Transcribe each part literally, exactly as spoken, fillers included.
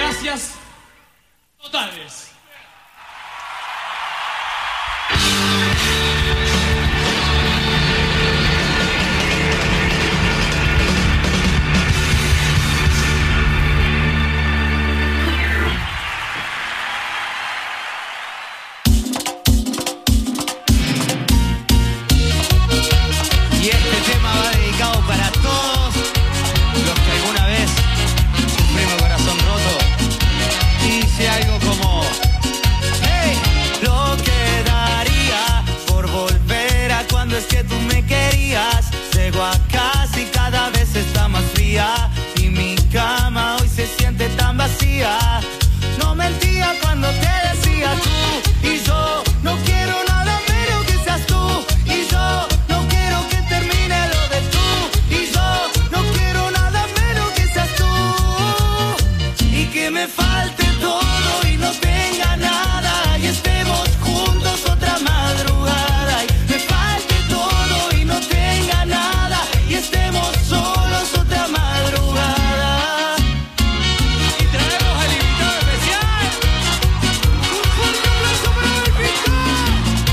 gracias totales. Y mi cama hoy se siente tan vacía. No mentía cuando te decía tú y yo. No quiero nada menos que seas tú. Y yo no quiero que termine lo de tú. Y yo no quiero nada menos que seas tú. Y que me falte todo y no tenga nada. Y estemos juntos otra madrugada. Y me falte todo y no tenga nada. Y estemos solos otra madrugada. Y traemos al invitado especial. Un fuerte aplauso para el fiscal.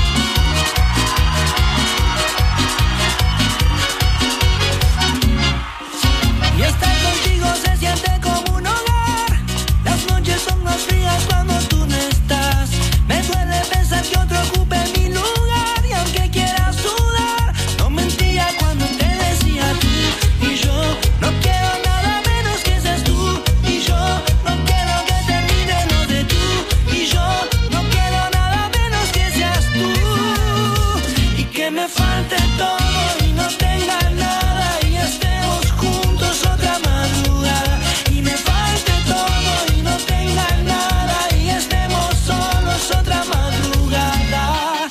Y estar contigo se siente como un hogar. Las noches son más frías cuando tú no estás. Me duele pensar que otro ocupe mi lugar. Y aunque quiera sudar, no mentía cuando te decía tú. Y yo no quiero nada menos que seas tú. Y yo no quiero que termine lo de tú. Y yo no quiero nada menos que seas tú. Y que me falte todo y no tenga nada. Y estemos juntos otra madrugada. Y me falte todo y no tenga nada. Y estemos solos otra madrugada.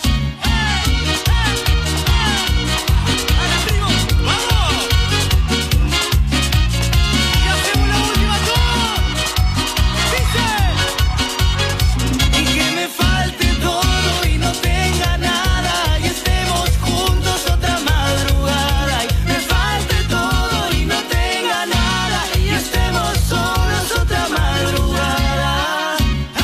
Y hacemos la última dice. Y que me falte todo y no tenga nada. Y estemos juntos otra madrugada. Y me falte todo y no tenga nada. Y estemos solos otra madrugada.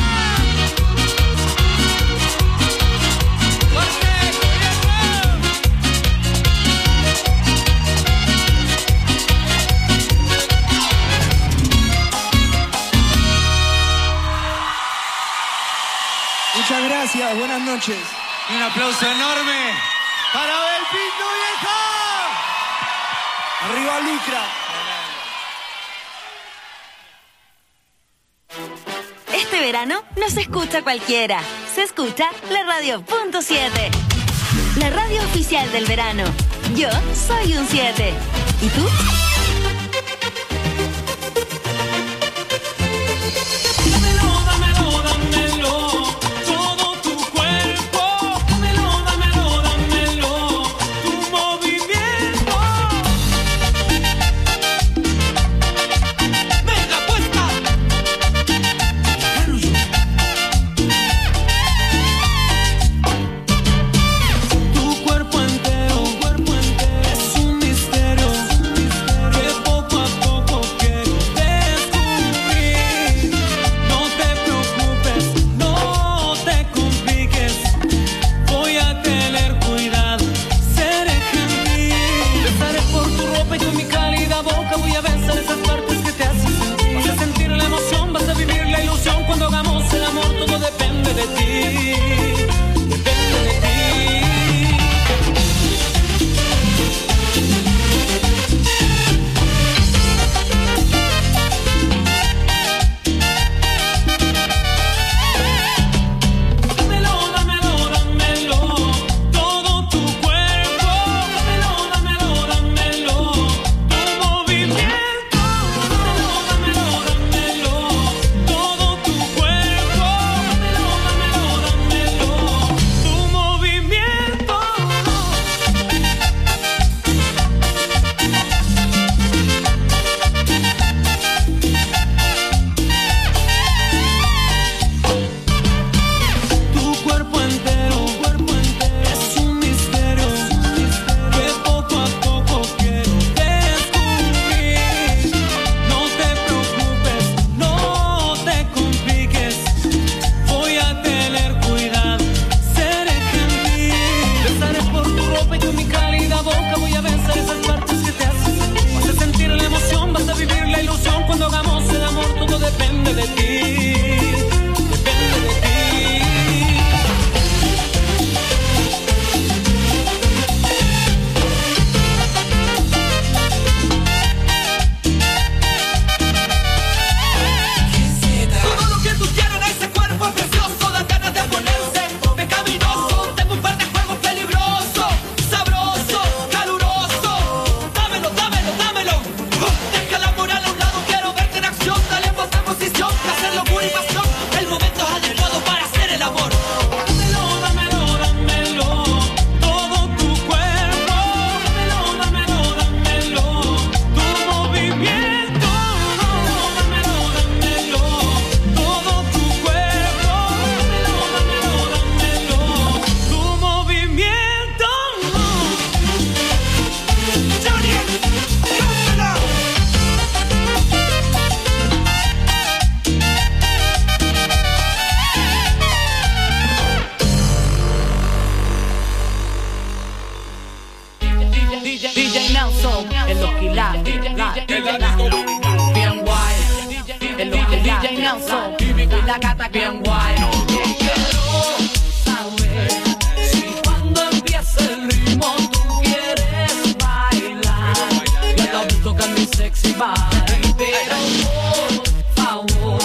Muchas gracias, buenas noches. Y un aplauso enorme. ¡Para Abel Pinto, vieja! ¡Arriba Lucra! Este verano no se escucha cualquiera. Se escucha la radio punto siete. La radio oficial del verano. Yo soy un siete. ¿Y tú? Dámelo, dámelo, dámelo, todo tu cuerpo. Dámelo, dámelo, dámelo, tu movimiento. Venga, puesta. Tu cuerpo entero, cuerpo entero es un misterio. el D J, D J Nelson y Vico y la gata bien guay. Quiero saber si cuando empiece el ritmo tú quieres bailar. Ya te has visto que mi sexy body, pero por favor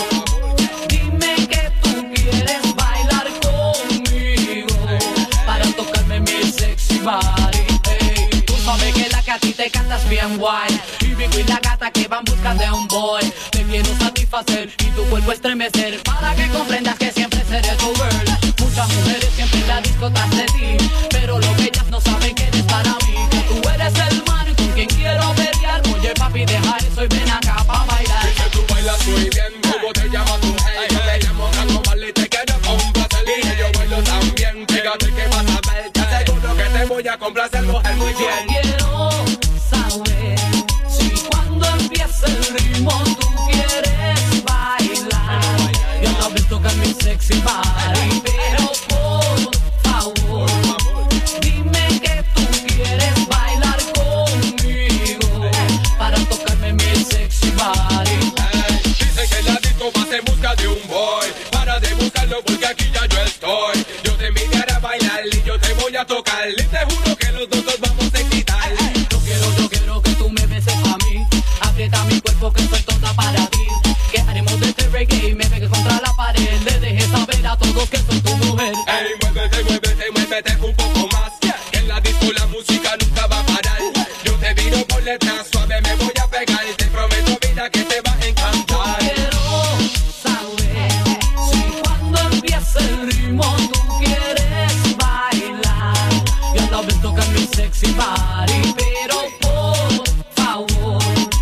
dime que tú quieres bailar conmigo para tocarme mi sexy body. Hey, tú sabes que la que a ti te cantas bien guay. Y la gata que va en busca de un boy. Te quiero satisfacer y tu cuerpo estremecer para que comprendas que siempre seré tu girl. Muchas mujeres siempre en la disco tras de ti, pero lo que ellas no saben que eres para mí, que tú eres el man con quien quiero pelear. Oye papi, deja eso y ven acá pa' bailar. Es que tú bailas muy bien, ¿cómo te llamas tu hey? Yo te llamo Rango Marley, te quiero complacer y que yo bailo también. Fíjate que vas a ver, te aseguro que te voy a complacer, mujer, muy bien. Quiero saber cuando empiece el ritmo tú quieres bailar. Yo no he visto que mi sexy body, pero por favor dime que tú quieres bailar conmigo para tocarme mi sexy body. Hey, dice que la disco vas en busca de un boy. Para de buscarlo porque aquí ya yo estoy. Yo te invitaré a bailar y yo te voy a tocar. Y te juro que los dos nos vamos a quitar. Yo quiero, yo quiero que tú me beses a mí. Aprieta mi cuerpo que soy toda para ti. Que haremos de este reggae y me pegues contra la pared. Le dejes saber a todos que soy tu mujer. Ey, muévete, muévete, muévete un poco más. Que en la disco la música nunca va a parar. Yo te viro por detrás, suave me voy a pegar. Te prometo vida que te va a encantar. Quiero saber si cuando empiece el ritmo tú quieres bailar. Yo no ves tocar mi sexy body, pero por favor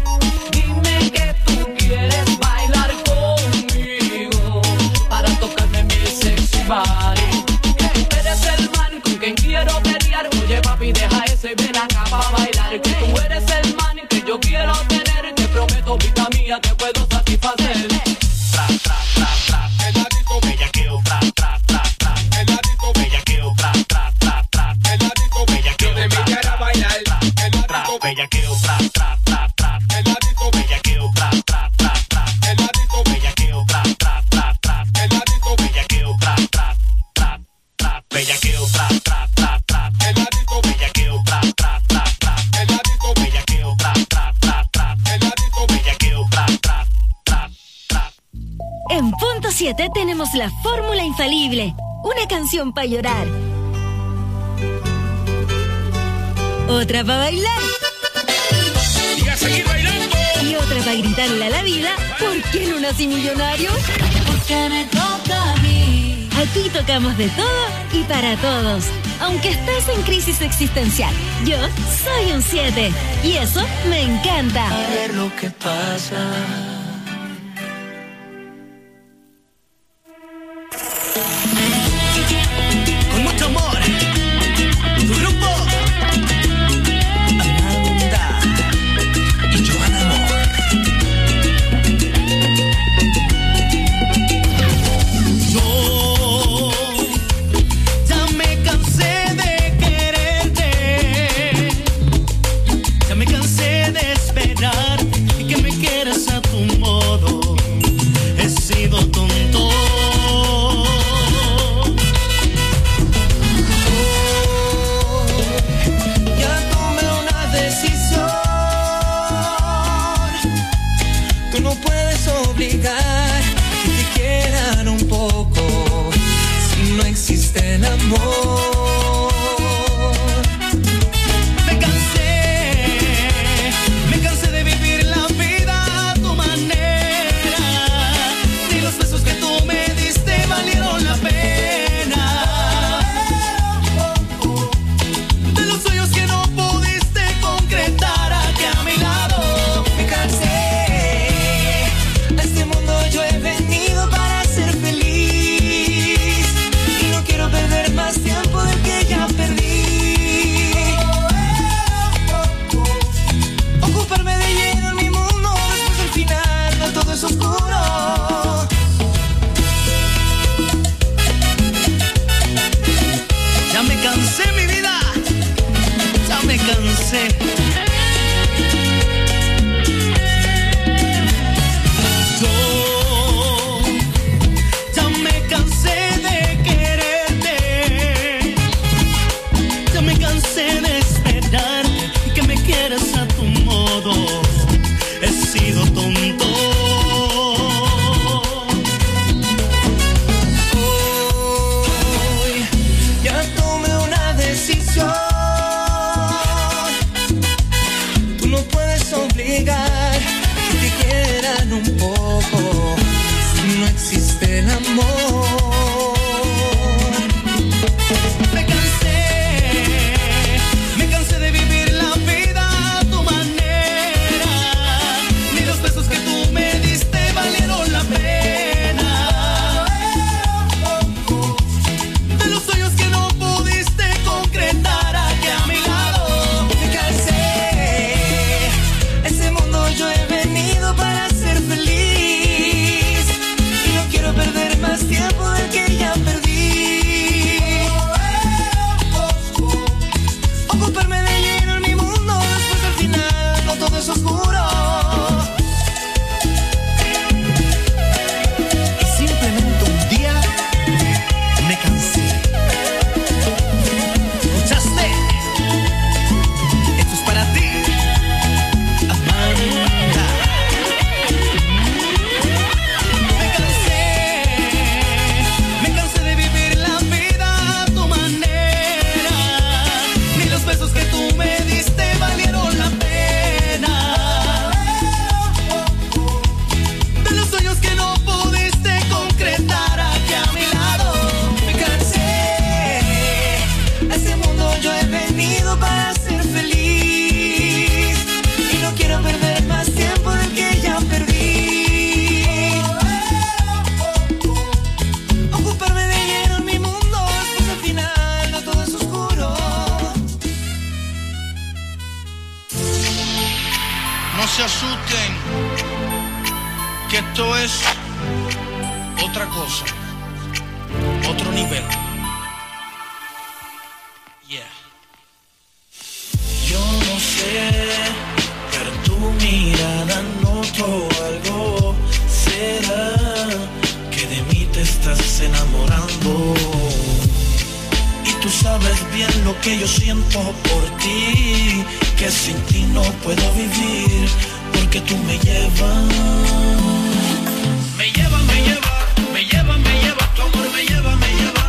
dime que tú quieres bailar conmigo para tocarme mi sexy body. Que tú eres el man con quien quiero pelear. Oye papi, deja eso y ven acá para bailar. Que tú eres el man que yo quiero tener. Te prometo, vida mía, te puedo satisfacer. Tra, tra, tra, tra. En la disco bellaqueo, tra, tra, tra, tra. En la disco bellaqueo, tra, tra, tra, tra. En la disco bellaqueo, yo te invitaré a bailar. En la disco bellaqueo, tra, tra, tra, tra. En la disco bellaqueo, tra, tra, tra, tra. En la disco bellaqueo, tra, tra, tra, tra. En la disco bellaqueo, tra, tra, tra, tra. Bellaqueo, tra, tra, tra, tra. En la disco bellaqueo, tra, tra, tra, tra. En la disco bellaqueo, tra, tra, tra, tra. En la disco bellaqueo, tra, tra, tra, tra. En Punto siete tenemos la fórmula infalible. Una canción para llorar. Otra para bailar. Y a seguir bailando. Y otra para gritarle a la vida, ¿por qué no nací millonario? Porque me toca a mí. Aquí tocamos de todo y para todos. Aunque estés en crisis existencial, yo soy un siete. Y eso me encanta. A ver lo que pasa. Con mucho amor, tu grupo Amanda y Joana Amor. Yo ya me cansé de quererte, ya me cansé de esperar y que me quieras a tu modo. He sido tonto. Obligar que te quieran un poco si no existe el amor. Me cansé, me cansé de vivir la vida a tu manera. Ni los besos que tú me diste valieron la pena. De los sueños que no pudiste concretar aquí a mi lado. Me cansé. Yo he venido para ser feliz y no quiero perder más tiempo se asusten, que esto es otra cosa, otro nivel. Yeah. Yo no sé, pero tu mirada noto algo. ¿Será que de mí te estás enamorando? Y tú sabes bien lo que yo siento por ti, que sin ti no puedo vivir, porque tú me llevas. Me lleva, me lleva, me lleva, me lleva, tu amor me lleva, me lleva.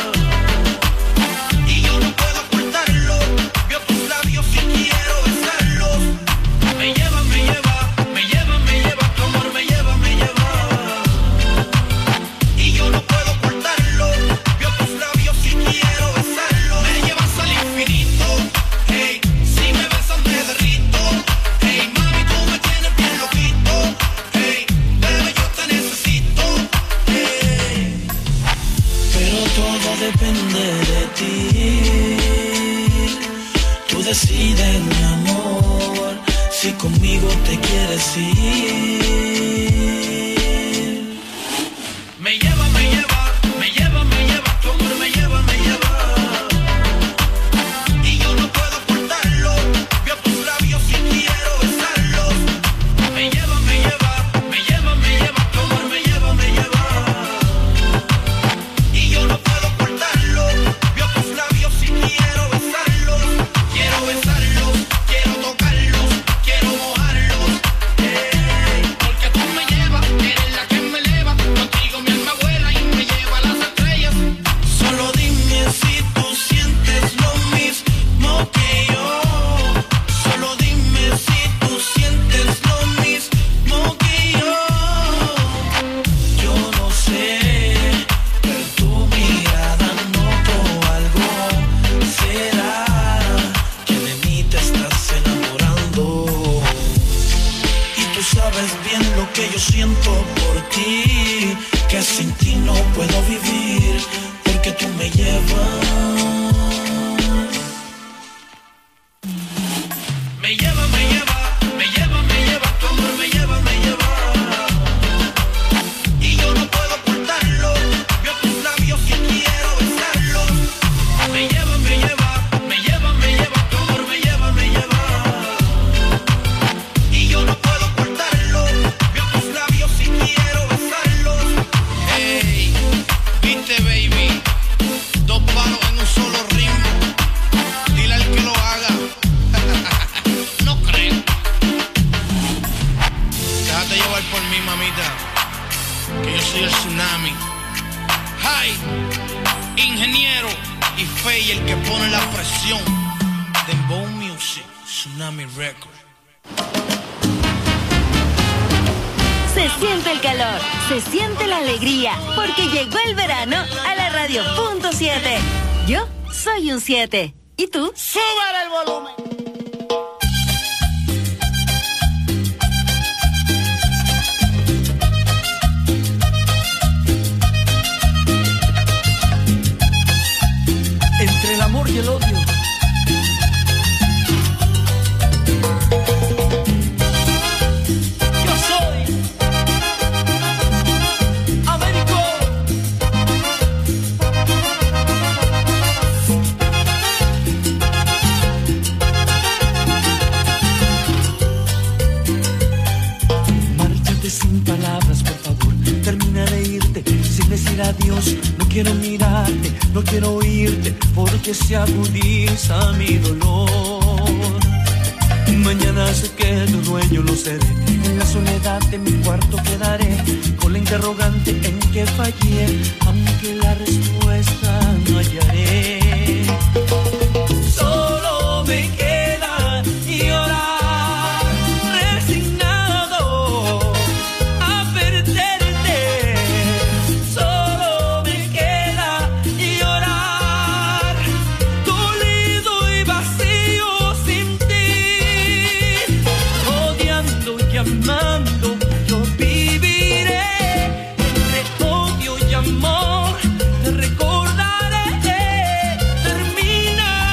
Y yo no puedo ocultarlo, veo tus labios y quiero besarlos. Me lleva, me lleva, me lleva, me lleva, tu amor me lleva, me lleva. Y yo no puedo ocultarlo, veo tus labios y quiero besarlos. Me llevas al infinito, hey, si me besas me derrito. Hey, mami, tú me tienes bien loquito. Hey, bebé, yo te necesito. Hey, pero todo depende de ti. Tú decides, mi amor, si conmigo te quieres ir. Me lleva, me lleva, me lleva, me lleva, tu amor me lleva, me lleva. Y yo no puedo ocultarlo, veo tus labios y quiero besarlos. Me lleva, me lleva, me lleva, me lleva, tu amor me lleva, me lleva. Y yo no puedo ocultarlo, veo tus labios y quiero besarlos. Quiero besarlos, quiero tocarlos, quiero mojarlos. Hey, porque tú me llevas, eres la que me eleva. Contigo mi alma vuela y me lleva a las estrellas. Solo dime si tú sientes lo mismo que yo. Solo dime si tú sientes lo mismo que yo. Yo no sé, pero tu mirada noto algo. ¿Será que de mí te estás enamorando? Y tú sabes bien lo que yo siento por ti, que sin ti no puedo vivir, porque tú me llevas. Me lleva, me lleva, me lleva, me lleva, tu amor me lleva, me lleva. Y yo no puedo ocultarlo, veo tus labios y quiero besarlos. Me lleva, me lleva, me lleva, me lleva, tu amor me lleva, me lleva. Y yo no puedo ocultarlo, veo tus labios y quiero besarlos. Hey, viste baby, dos palos en un solo ritmo. Dile al que lo haga. No creo. Déjate llevar por mí, mamita, que yo soy el tsunami. Hi, ingeniero y Fey, el que pone la presión. Dembow Music, Tsunami Record. Se siente el calor, se siente la alegría, porque llegó el verano a la radio punto siete. Yo soy un siete. ¿Y tú? ¡Súbele el volumen! Entre el amor y el odio. Yo soy Américo. Márchate sin palabras, por favor. Termina de irte sin decir adiós. No quiero mirarte, no quiero oírte, porque se agudiza mi dolor. Mañana sé que tu dueño lo seré. En la soledad de mi cuarto quedaré, con la interrogante en que fallé, aunque la respuesta no hallaré. Solo me queda llorar, resignado a perderte. Solo me queda llorar, dolido y vacío sin ti. Odiando y amando, yo viviré entre odio y amor. Te recordaré, termina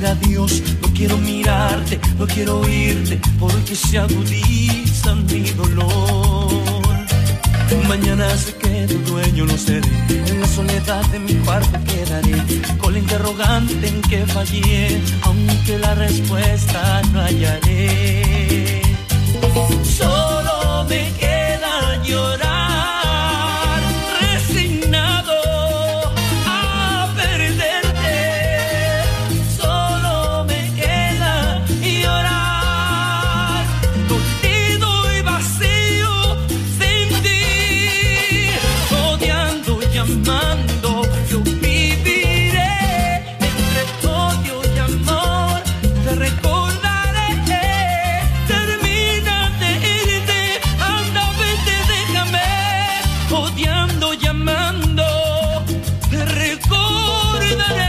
ver a Dios, no quiero mirarte, no quiero oírte, porque se agudiza mi dolor. Mañana sé que tu dueño no seré, en la soledad de mi cuarto quedaré, con la interrogante en que fallé, aunque la respuesta no hallaré. Solo me queda llorar, resignado a perderte. Solo me queda llorar, contigo y vacío sin ti, odiando, llamando, yo viviré entre odio y amor, te recordaré. Termina de irte, anda, vete, déjame, odiando, llamando, te recordaré.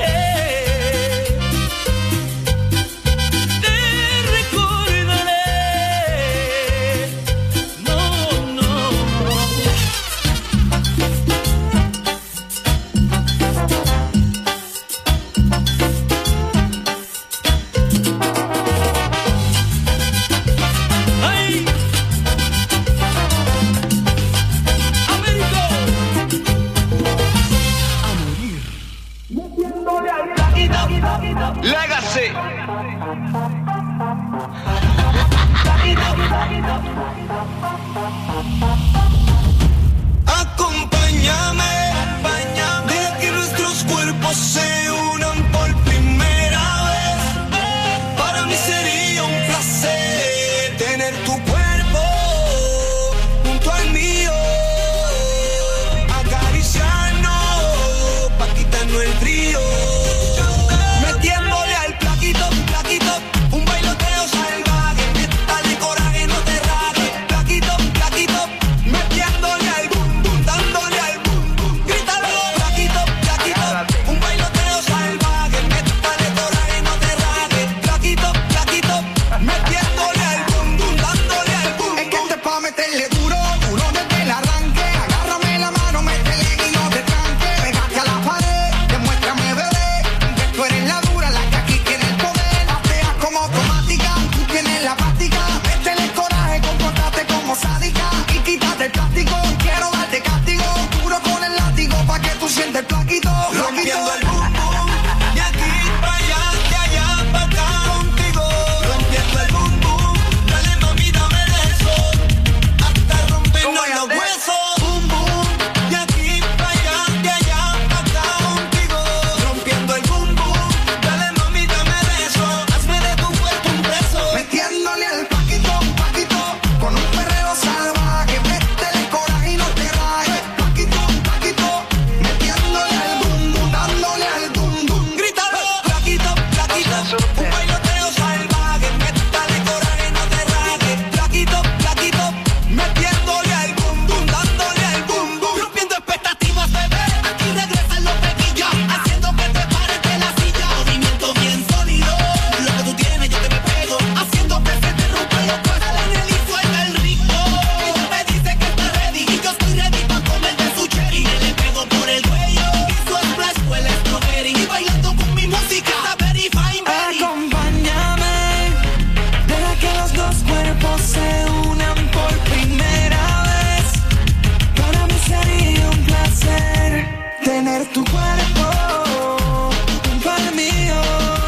Te recordaré. No, no. ¡Ay! ¡Américo! A morir. Legacy. Acompáñame, acompáñame, deja que nuestros cuerpos se unan por primera vez. Para mí sería un placer tener tu cuerpo junto al mío, acariciarnos pa' quitarnos el frío, metiéndole al plaquito, plaquito, un bailoteo salvaje, métale coraje, no te rajes, plaquito, plaquito, metiéndole al bum bum, dándole al bum bum, grítalo, plaquito, plaquito, un bailoteo salvaje, métale coraje, no te rajes, plaquito, plaquito, metiéndole al bum bum, dándole al bum bum. Es que este es pa' meterle duro, duro desde el arranque, agárrame la mano, métele y no te tranque, pégate a la pared, demuéstrame bebé, que tú eres la dura, la que aquí tiene el poder, pateas como automática, tú tienes la práctica, métele coraje, comportate como sádica, y quítate el plástico, quiero darte castigo, duro con el látigo, pa' que tú sientes el plaquito, rompiendo el bum bum, de aquí pa' allá, de allá pa' acá, contigo, rompiendo el bum bum, dale mami, dame de eso, hasta rompernos los huesos, bum bum, de aquí pa' allá, de allá pa' acá, contigo, rompiendo el bum bum, dale mami, dame de eso, hazme de tu cuerpo un beso, metiéndole al paquito, paquito, con un perreo salvaje, métele coraje y no te rajes, paquito, paquito, metiéndole al bum bum, dándole al bum bum, grítalo, plaquito, plaquito, un bailoteo salvaje, métale coraje, no te rajes, plaquito, plaquito, metiéndole al bum bum, dándole al bum bum, rompiendo expectativas, bebé, aquí regresan los pequillos, haciendo que te pares de la silla, movimiento bien sólido, lo que tú tienes yo te me pego, haciendo que se te rompa los cuernos en el y suelta el ritmo, ella me dice que está ready, y yo estoy ready pa' comer de su cherry, y le pego por el cuello, y su splash huele strawberry, y bailando con mi música, está very fine, very. Acompáñame, deja que los dos cuerpos se unan por primera vez, para mí sería un placer tener tu cuerpo junto al mío,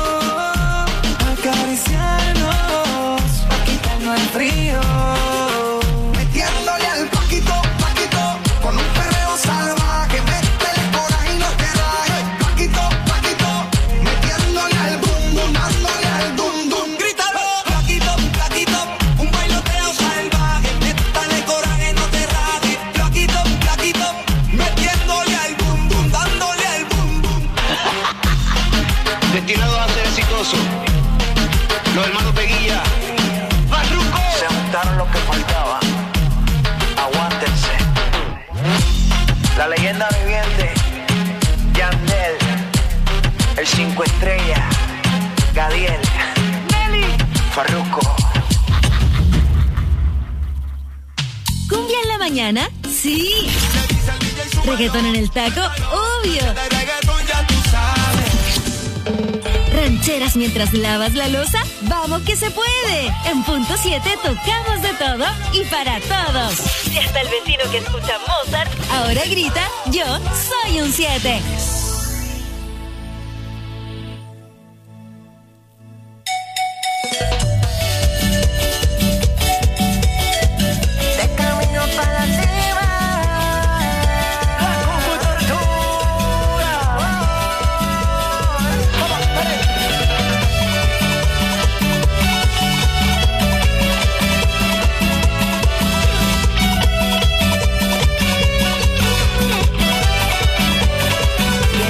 acariciarnos, pa' quitarnos el frío, metiéndole al paquito, paquito, con un perreo salvaje, métele coraje y no te rajes, paquito, paquito, metiéndole al bum bum, dándole al dum dum, grítalo, plaquito, plaquito, un bailoteo salvaje, métale coraje, no te rajes, plaquito, plaquito, metiéndole al bum bum, dándole al bum bum. Destinados a ser exitosos. Los hermanos Peguilla. Farruko. Se juntaron lo que faltaba. Aguántense. La leyenda viviente, Yandel, el cinco estrellas, Gadiel, Farruko. ¿Cumbia en la mañana? Sí. ¿Reggaetón en el taco? Obvio. rancheras mientras lavas la loza? ¡Vamos que se puede! En Punto siete tocamos de todo y para todos. Y hasta el vecino que escucha Mozart ahora grita, yo soy un siete. Yo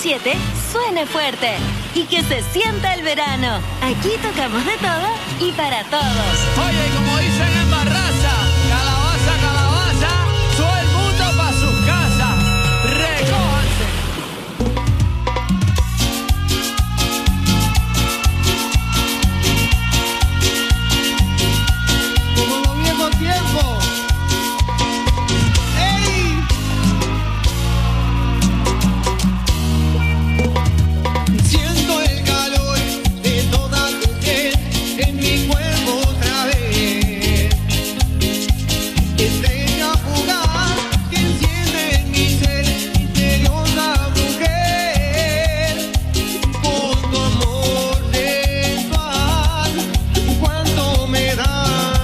siete suene fuerte y que se sienta el verano. Aquí tocamos de todo y para todos. Oye, como dicen en Barraza, calabaza, calabaza, todo el mundo pa' sus casas. Recójanse. Como los viejos tiempos. Siento el calor de toda tu piel en mi cuerpo otra vez. Estrella fugaz que enciende en mi ser, misteriosa mujer. Con tu amor de paz, cuánto me das.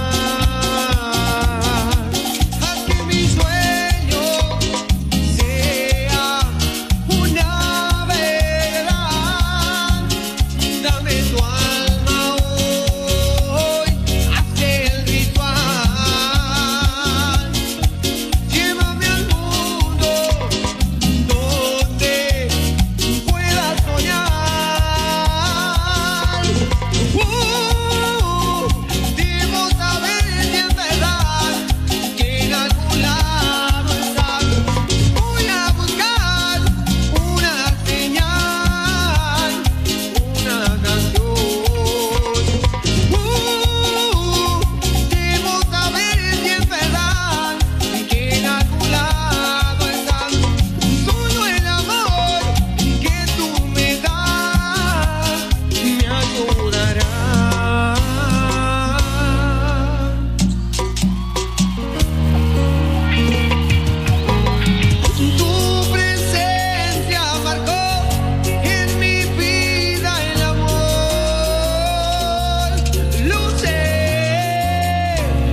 Haz que mi sueño sea una verdad. Dame tu alma hoy, haz el ritual. Llévame al mundo donde pueda soñar. Uh, debo saber si es verdad que en algún lado estás. Voy a buscar una señal, una canción. Uh, debo saber si es verdad que en algún lado estás. Solo el amor que tú me das me ayudará. Tu presencia marcó en mi vida el amor. Lo sé.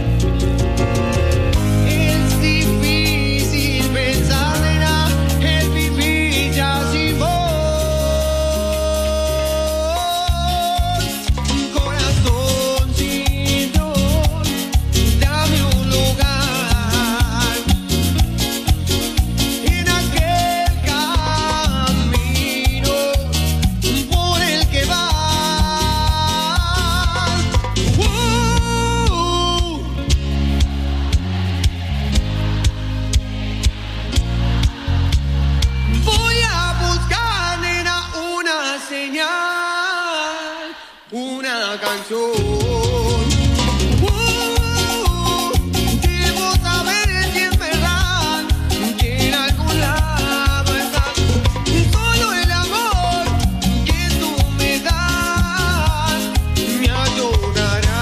Es difícil pensar en el vivir ya sin vos. Corazoncito, dame un lugar en aquel camino por el que vas. Uh, voy a buscar, nena, una señal, una canción. Uh, debo saber si es verdad que en algún lado estás. Solo el amor que tú me das me ayudará.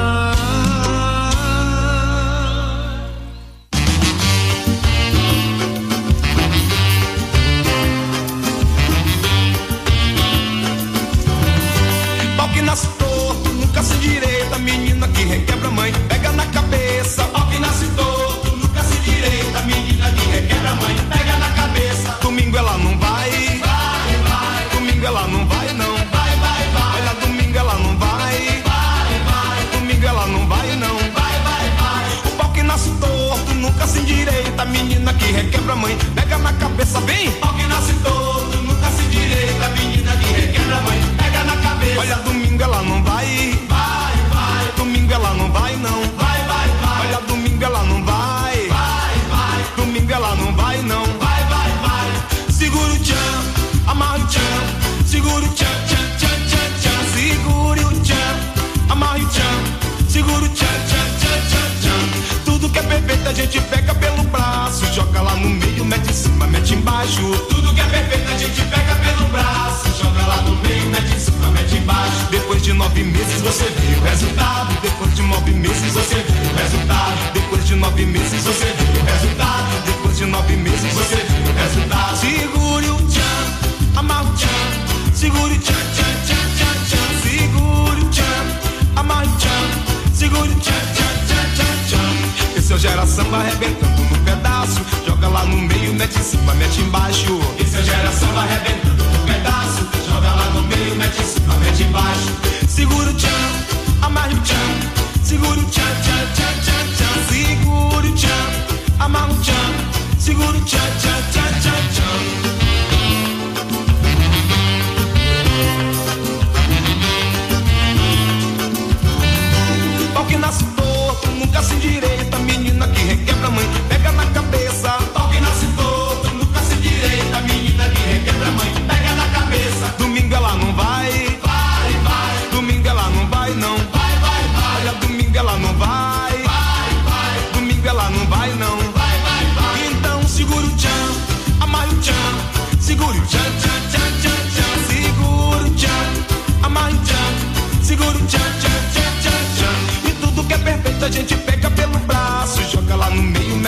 Pau que nasce torto, nunca se direita, menina que requebra a mãe, pega na cabeça. Pau que nasce torto, nunca se direita, menina que requebra a mãe, pega na cabeça. Domingo ela não vai, vai, vai. Domingo ela não vai não, vai, vai, vai. Olha, domingo ela não vai, vai, vai. Domingo ela não vai não, vai, vai, vai. O pau que nasce torto, nunca se endireita, menina que requebra a mãe, pega na cabeça, vem. Pau que nasce torto, nunca se endireita, menina que requebra a mãe, pega na cabeça. Olha, domingo ela não vai, vai, vai. Domingo ela não vai não, vai, vai, vai. Olha, domingo ela não vai, vai, vai. Domingo ela não vai não, vai, vai, vai. Segura o tchan, amarra o tchan, segura o tchan, tchan, tchan, tchan, tchan. Segure o tchan, amarra o tchan, segura o tchan, tchan, tchan, tchan, tchan. Tudo que é perfeito a gente pega pelo braço, joga lá no meio, mete em cima, mete embaixo. Tudo que é perfeito a gente pega pelo braço, joga lá no meio, mete em cima, mete embaixo. Depois de nove meses você vê o resultado. Depois de nove meses você vê o resultado. Depois de nove meses você vê o resultado. Depois de nove meses você vê o resultado. Segure o tchan, amarra o tchan, segure o tchan, tchan, tchan, tchan, tchan. Segure o tchan, amarra o tchan, segure o tchan, tchan, tchan, tchan, tchan. Esse é o geração arrebentando no pedaço, joga lá no meio, mete em cima, mete embaixo. Esse é o geração arrebentando no pedaço, joga lá no meio, mete em cima, mete embaixo. Segura o tchan, amarra o tchan, segura o tchan, tchan, tchan, tchan, tchan. Segura o tchan, amarra o tchan, segura o tchan, tchan, tchan, tchan, tchan.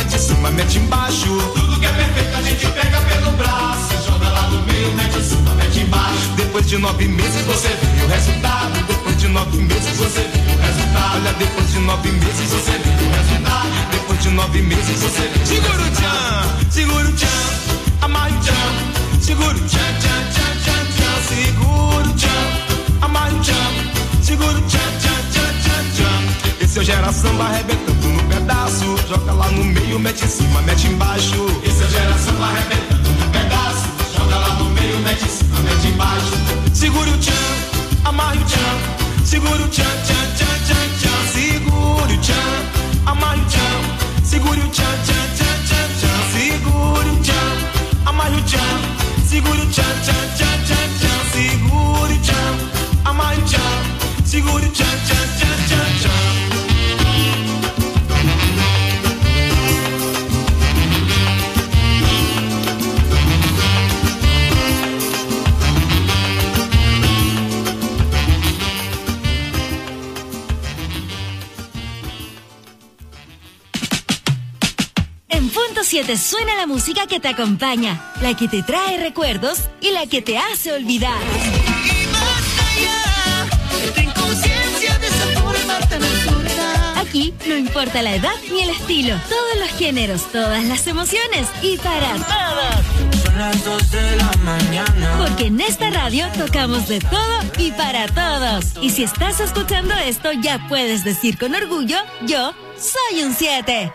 mete em cima, mete embaixo. Tudo que é perfeito a gente pega pelo braço, joga lá no meio, mete em cima, mete embaixo. Depois de nove meses você vê o resultado. Depois de nove meses você vê o resultado. Olha, depois de nove meses você vê o resultado. Depois de nove meses você vê. Segura o tchan, segura o tchan, amarre o tchan. Segura o tchan, tchan, tchan, tchan, tchan. Segura o tchan, amarre o tchan. Segura o tchan, tchan, tchan, tchan, tchan. Esse é o Gera Samba arrebentando no pedaço. Joga lá no meio, mete em cima, mete embaixo. Esse é o Gera Samba arrebentando no pedaço. Joga lá no meio, mete em cima, mete embaixo. Segura o tchan, amarre o tchan. Segura o tchan, tchan, tchan, tchan, tchan. Segura o tchan, amarre o tchan. Segura o tchan, tchan, tchan, tchan, tchan. Segura o tchan, amarre o tchan. Segura o tchan, tchan, tchan, tchan, tchan. Segura o tchan, amarre o tchan. Segura o tchan, tchan, tchan, tchan, tchan. Punto siete suena la música que te acompaña, la que te trae recuerdos y la que te hace olvidar. Y más allá, ten conciencia de esa forma tan absurda. Aquí no importa la edad ni el estilo, todos los géneros, todas las emociones y para todos. Son las dos de la mañana. Porque en esta radio tocamos de todo y para todos. Y si estás escuchando esto, ya puedes decir con orgullo, yo soy un siete.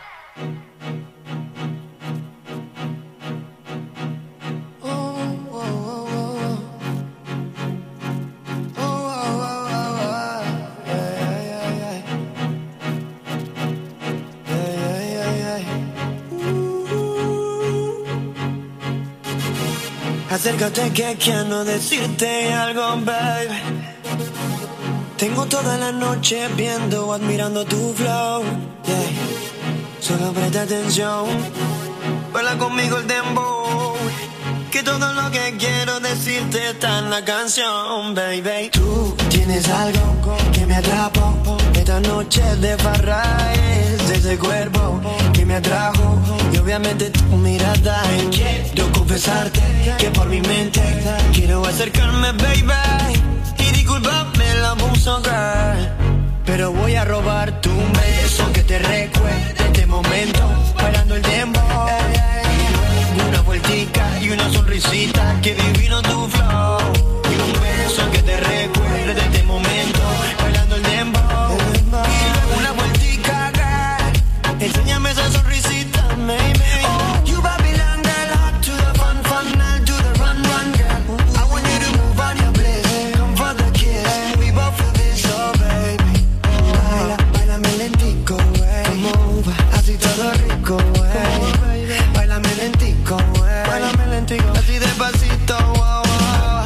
Acércate que quiero decirte algo, baby. Tengo toda la noche viendo, admirando tu flow, yeah. Solo presta atención, baila conmigo el dembow, que todo lo que quiero decirte está en la canción, baby. Tú tienes algo que me atrapa, esta noche de farra es ese cuerpo que me atrajo, y obviamente tu mirada. Quiero confesarte que por mi mente quiero acercarme, baby, y disculpame el abuso, girl, pero voy a robarte un beso que te recuerde este momento, bailando el dembow. Una vueltica y una sonrisita, que divino tu flow, y un beso que te recuerde de este momento, bailando el dembow. Y luego una vueltica, girl, enséñame esa sonrisita, baby. Oh, you Babylon girl, hot to the fun, fun, now to the run, run, girl. I want you to move on your bliss, come for the kiss, we both feel this, oh baby. Baila, bailame lentico, wey, move, así todo rico, wey. Bailame lentico, wey, bailame lentico, así despacito, wow, wow.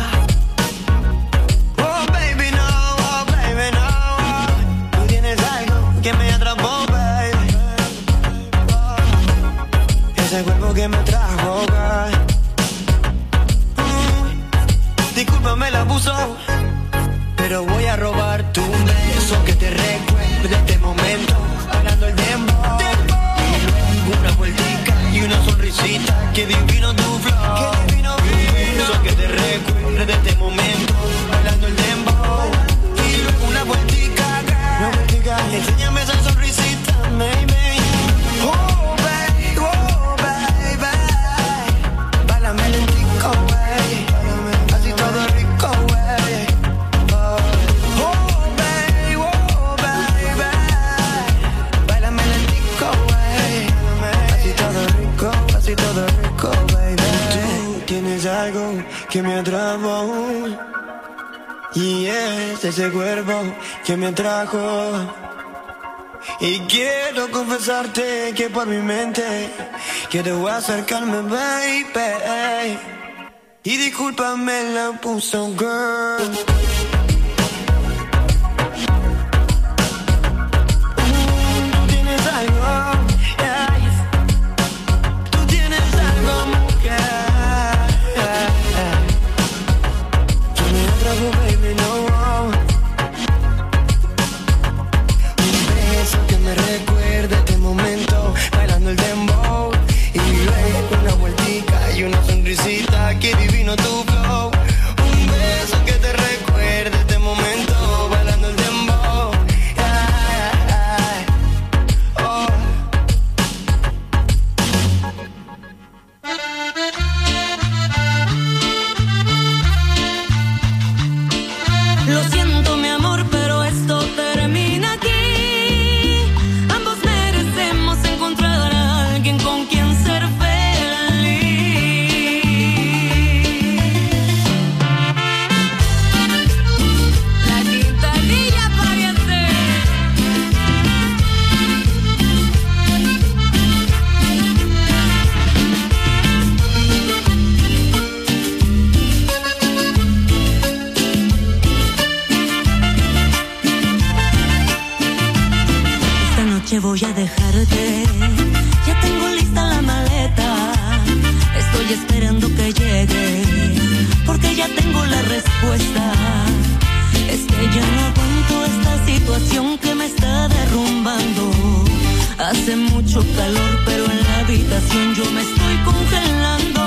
Oh baby no, oh baby no, tú tienes algo que me atrapó, baby. Ese cuerpo que me trajo, girl. Mm, discúlpame el abuso, pero voy a robarte un beso que te recuerde de este momento, bailando el dembow. Una vueltica y una sonrisita, que divino tu flow, que divino tu beso que te recuerde de este momento, bailando el dembow. Y luego una vueltica, girl, enséñame esa sonrisita, baby. Oh baby, oh baby, bailame lentico, wey, así todo rico, wey. Oh baby, oh baby, bailame lentico, wey, así todo rico, así todo rico, baby. Tú tienes algo que me atrapó, y es ese cuerpo que me atrajo, y quiero confesarte que por mi mente quiero acercarme, baby, y discúlpame la puso, girl. Tú tienes algo, yeah. Tú tienes algo, mujer, yeah. Que me atrajo, baby, no. Un beso que me recuerde este momento, bailando el dembow. dejarte. Ya tengo lista la maleta, estoy esperando que llegue, porque ya tengo la respuesta. Es que ya no aguanto esta situación que me está derrumbando. Hace mucho calor, pero en la habitación yo me estoy congelando.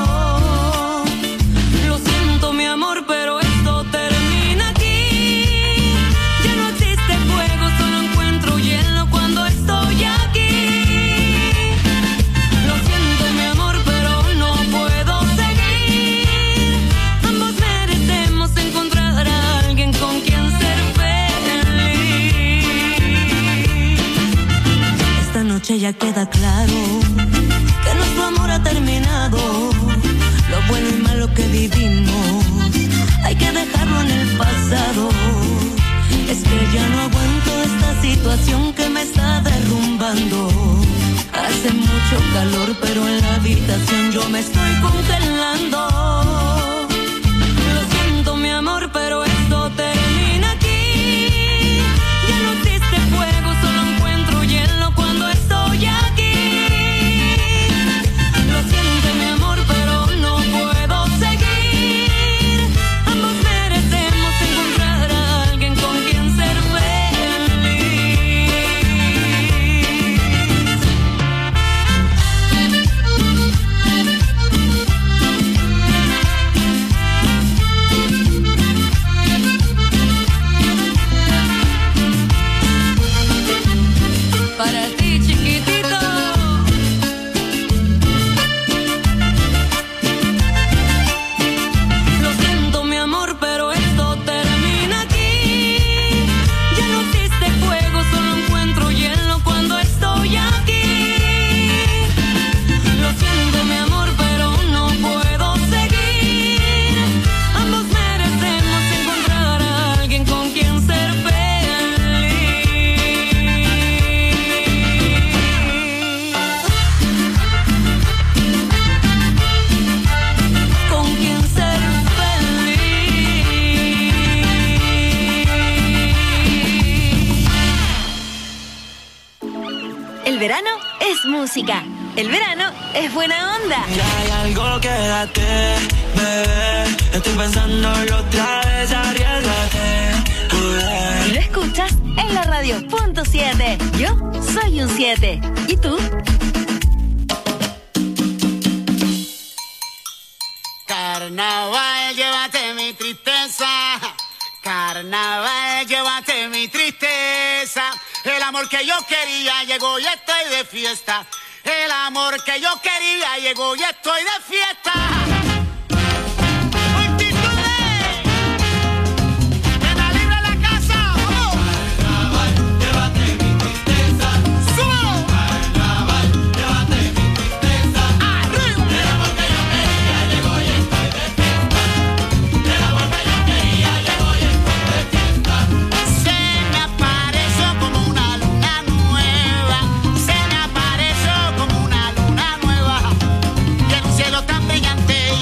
Lo siento, mi amor, pero esto termina aquí. Ya no existe fuego, solo encuentro hielo cuando estoy aquí. Lo siento, mi amor, pero no puedo seguir. Ambos merecemos encontrar a alguien con quien ser feliz. Esta noche ya queda claro que nuestro amor ha terminado. Lo bueno y malo que vivimos hay que dejarlo en el pasado. Es que ya no aguanto esta situación que me está derrumbando. Hace mucho calor, pero en la habitación yo me estoy congelando. Lo siento, mi amor, pero esto termina aquí. Ya no existe fuego, solo encuentro hielo cuando estoy aquí. Lo siento, mi amor, pero no puedo seguir. Ambos merecemos encontrar a alguien con quien ser para ti, chiquitito. Lo siento, mi amor, pero esto termina aquí. Ya no existe fuego, solo encuentro hielo cuando estoy aquí. Lo siento, mi amor, pero no puedo seguir. Ambos merecemos encontrar a alguien con quien ser feliz. Con quien ser feliz. El verano es música. El verano es buena onda. Ya hay algo, quédate, bebé. Estoy pensándolo otra vez, arriesgate. Y lo escuchas en la radio punto siete. Yo soy un siete. ¿Y tú? Carnaval, llévate mi tristeza. Carnaval, llévate mi tristeza. El amor que yo quería llegó y estoy de fiesta. El amor que yo quería llegó y estoy de fiesta. Multitudes, que la libre la casa. ¡Vamos! Carnaval, llévate mi tristeza. ¡Súbelo! Carnaval, llévate mi tristeza. ¡Arriba! El amor que yo quería llegó y estoy de fiesta. El amor que yo quería llegó y estoy de fiesta. Se me apareció como una luna nueva. Se me apareció como una luna nueva. Y en un cielo tan brillante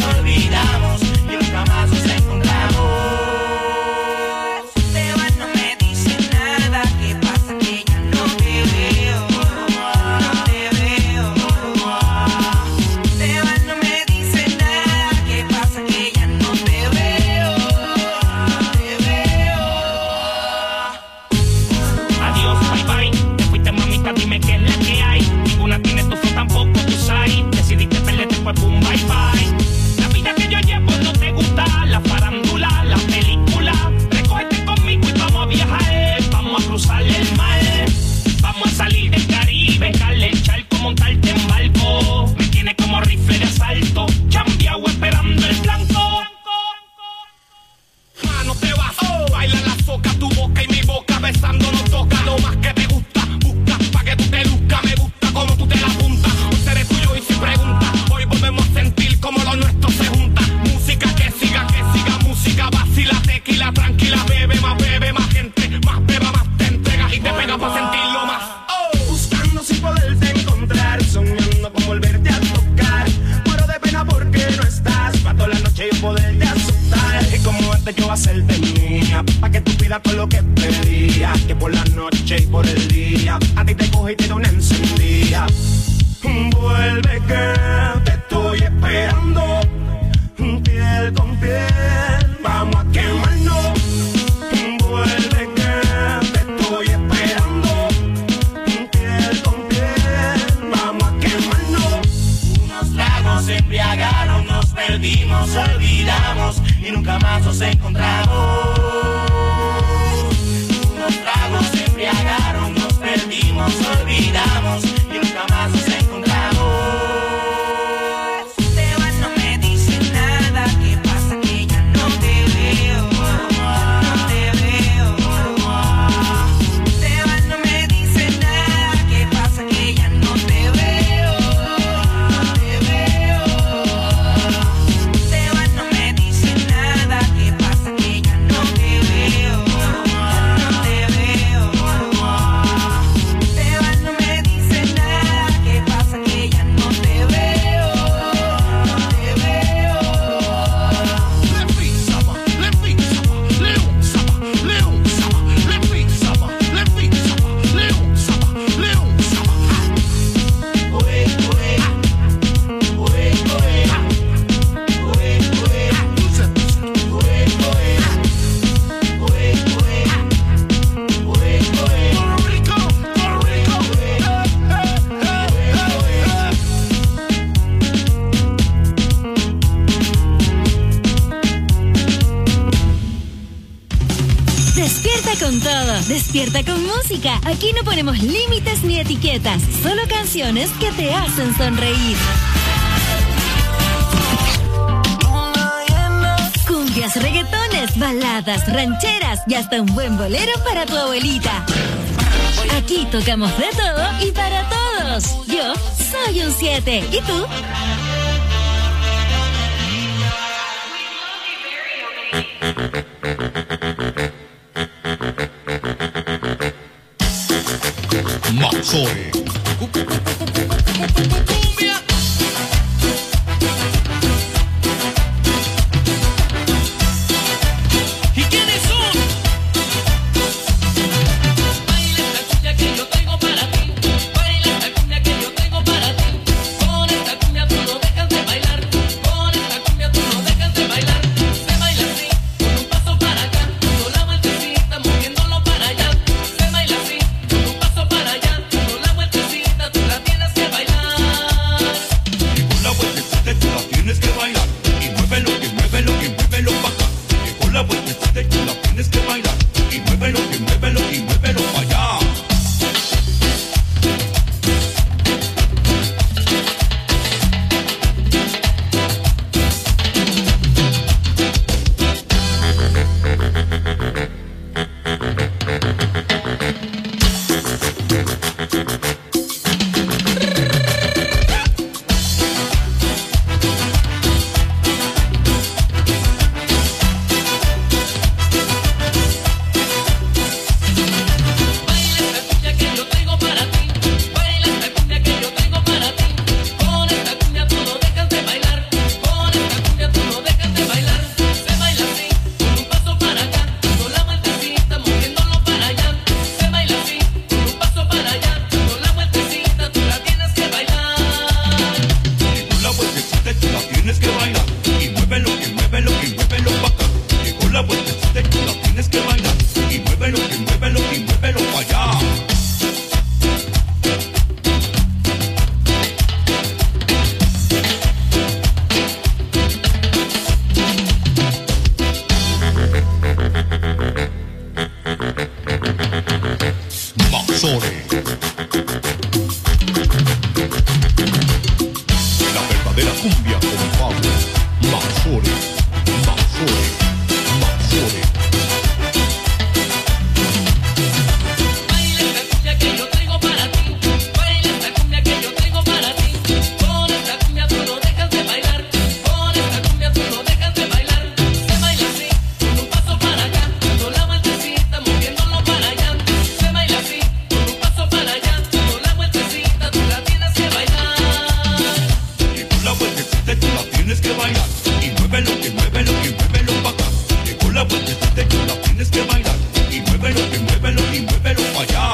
olvidamos y nunca más nos encontramos. Te vas, no me dices nada, ¿qué pasa? Que ya no te veo, no te veo. Te vas, no me dices nada, ¿qué pasa? Que ya no te veo, te veo. Adiós, bye bye. Te fuiste, mamita, dime qué es la que hay. Ninguna tiene tu foto, tampoco tu site. Decidiste perderte, pues boom, bye bye. La vida que yo llevo no te gusta. La farándula, la película. Recógete conmigo y vamos a viajar. Vamos a cruzar el mar. Vamos a salir del Caribe, calar el charco, montarte en barco. Me tiene como rifle de asalto, chambeado esperando el blanco. Ah, no te vas, oh. Baila la soca, tu boca y mi boca besando nos toca. Lo más que te gusta, busca pa' que tú te luzcas. Me gusta como tú te la apuntas. Hoy seré tuyo y sin pregunta. Hoy volvemos a sentir como lo nuestro se junta. Música que siga, que siga, música vacila, tequila, tranquila, bebe más, bebe más gente, más beba, más te entregas y te pegas pa' sentirlo más. Oh, buscando sin poderte encontrar, soñando con volverte a tocar. Muero de pena porque no estás, pa' toda la noche yo poderte asustar. Y como antes yo hacerte mía, pa' que tú pidas todo lo que pedía. Que por la noche y por el día, a ti te coge y te da una encendida. Vuelve que te estoy esperando, piel con piel, vamos a quemarnos. Vuelve que te estoy esperando, piel con piel, vamos a quemarnos. Unos tragos se embriagaron, nos perdimos, olvidamos y nunca más nos encontramos. Unos tragos se embriagaron, nos perdimos, olvidamos y nunca más nos encontramos. Te vas, no me dices nada, ¿qué pasa? Que ya no te veo, no te veo. Te vas, no me dices nada, ¿qué pasa? Que ya no te veo, te veo. Te vas, no me dices nada, ¿qué pasa? Que ya no te veo, no te veo. Te vas, no me dices nada, ¿qué pasa? Que ya no te veo, te veo. Despierta con todo, despierta con música. Aquí no ponemos límites ni etiquetas, solo canciones que te hacen sonreír. Cumbias, reggaetones, baladas, rancheras y hasta un buen bolero para tu abuelita. Aquí tocamos de todo y para todos. Yo soy un siete. ¿Y tú? Mazoe. ¿Y quiénes son? Baila esta cumbia que yo tengo para ti. Baila esta cumbia que yo tengo para ti. Con esta cumbia tú no dejas de bailar. Con esta cumbia tú no dejas de bailar. Se baila así, con un paso para acá. Con la vueltecita moviéndolo para allá. Se baila así, con un paso para allá. Con la vueltecita Mazzoli, Mazzoli, Mazzoli. Baila esta cumbia que yo traigo para ti. Baila esta cumbia que yo traigo para ti. Con esta cumbia tú no dejas de bailar. Con esta cumbia tú no dejas de bailar. Se baila así, con un paso para acá, dando la vueltecita, moviéndolo para allá. Se baila así, con un paso para allá, dando la vueltecita, tú la tienes que bailar. Llegó la vueltecita y tú la tienes que bailar. Y muévelo, que muévelo, que muévelo para acá. Llegó la vueltecita y tú la tienes que bailar. Y muévelo, que muévelo, y muévelo para allá.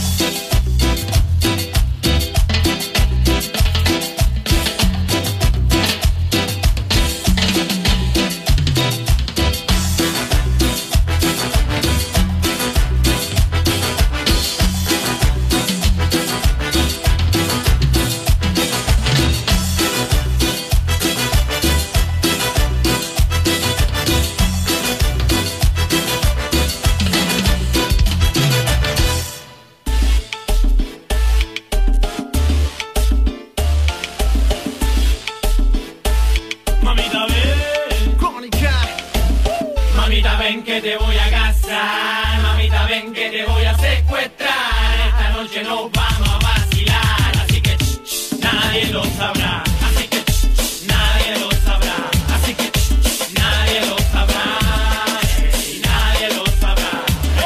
Mamita ven, mamita ven que te voy a casar, mamita ven que te voy a secuestrar, esta noche nos vamos a vacilar, así que ch, ch, nadie lo sabrá, así que ch, ch, nadie lo sabrá, así que ch, ch, nadie lo sabrá, ey, nadie lo sabrá.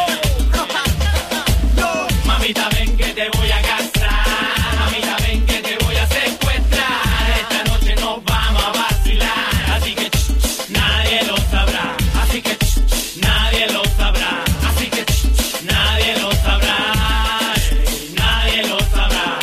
Mamita ven que te voy a casar, mamita ven que te voy a secuestrar, esta noche nos vamos a vacilar, así que ch, ch, nadie lo sabrá, así que ch, ch, nadie lo sabrá, así que ch, ch, nadie lo sabrá, ey, nadie lo sabrá.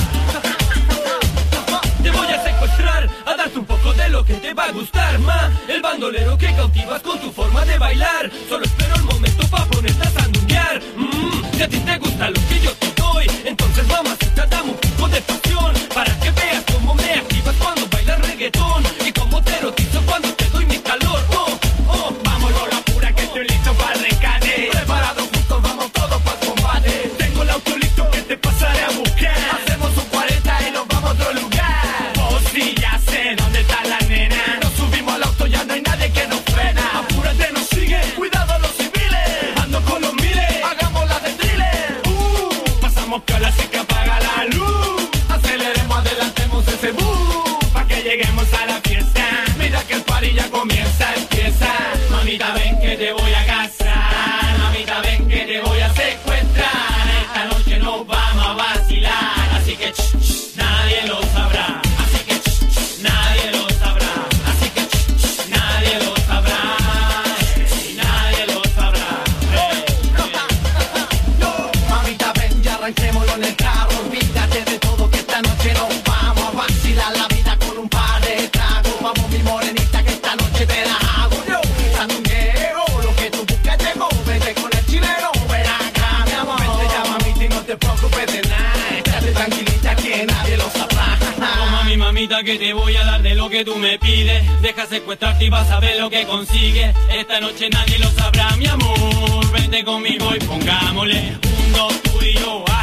Te voy a secuestrar, a darte un poco de lo que te va a gustar, ma, el bandolero que cautivas con tu forma de bailar, solo espero el momento pa' ponerte a sandunguear. Mm, si a ti te gusta lo que yo te doy, entonces mamacita dame un poco de pasión, para que veas cómo me activas cuando bailas reggaetón, y cómo te erotizo cuando te doy mi calor. Oh, oh, vámonos la pura que estoy listo para el rescate, preparados juntos vamos todos para el combate, tengo el auto listo que te pasaré a buscar, hacemos un cuarenta y nos vamos a otro lugar. Oh sí, ya sé dónde está la nena, nos subimos al auto, ya no hay nadie que nos frena, apúrate, nos sigue, cuidado los civiles, ando con los miles, hagamos la de thriller. Uh, pasamos piola así que apaga la luz, aceleremos, adelantemos ese bus, pa' que lleguemos a la fiesta, mira que el party ya comienza, empieza. Mamita ven que te voy a casar, mamita ven que te voy a secuestrar, esta noche nos vamos a vacilar, así que ch, ch, nadie lo sabrá, así que ch, ch, nadie lo sabrá, así que ch, ch, nadie lo sabrá, ey, nadie lo sabrá. Ey, ey. Mamita ven, ya arranquémoslo en el carro, olvídate de todo que esta noche nos vamos a vacilar la vida con un par de tragos, vamos mi morenita que esta noche te la hago yo, sandungueo, lo que tú buscas llegó, vete con el chileno, ven acá mi amor, vente ya mamita y no te preocupes de nada, estate tranquilita que nadie lo sabrá. Oh, mami, mamita, que te voy a dar de lo que tú me pides. Deja secuestrarte y vas a ver lo que consigues. Esta noche nadie lo sabrá, mi amor. Vente conmigo y pongámosle un, dos, tú y yo.